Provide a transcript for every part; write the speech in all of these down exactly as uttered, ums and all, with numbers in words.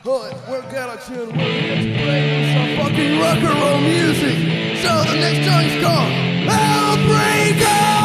But we're gonna tune, we're here to play some fucking rock and roll music. So the next song is called Hellbreaker!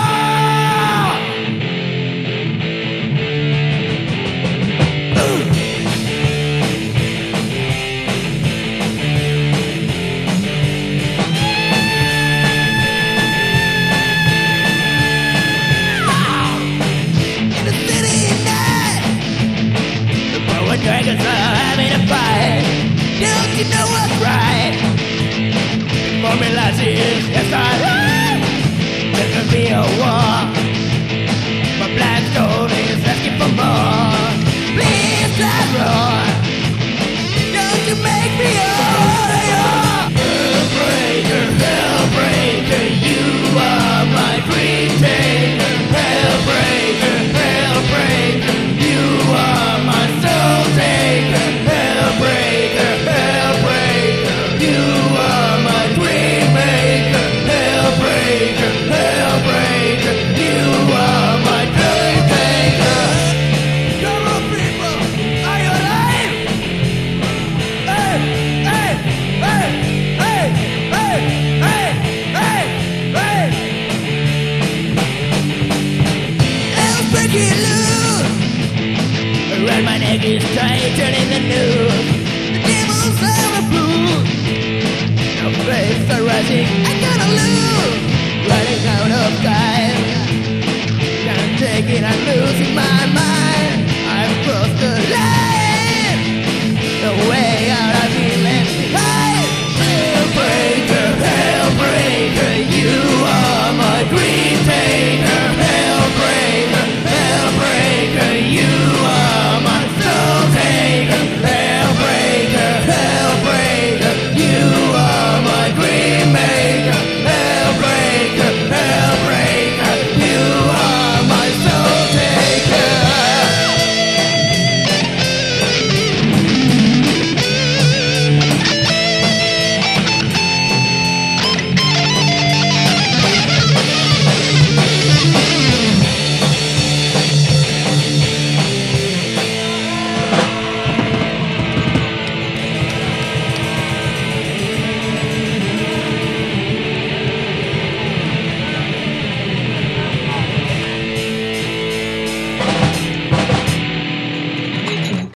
Dragons are having a fight. Don't you know what's right? For me last year's start. There could be a war, but Blackstone is asking for more. Please stop roar. Don't you make me all Hellbreaker, Hellbreaker, you are my dream taker. Hellbreaker, Hellbreaker, you are my soul taker. Hellbreaker, Hellbreaker, you are my dream maker. Hellbreaker, Hellbreaker, you are my dream maker. Come on, people! Are you alive? Hey, hey, hey, hey, hey, hey, hey, hey. Hellbreaker loose! Around my neck is tight, turning the news. The devil's overproof! No faith are rising, I gotta lose! running out of time. Can't take it, I'm losing my mind.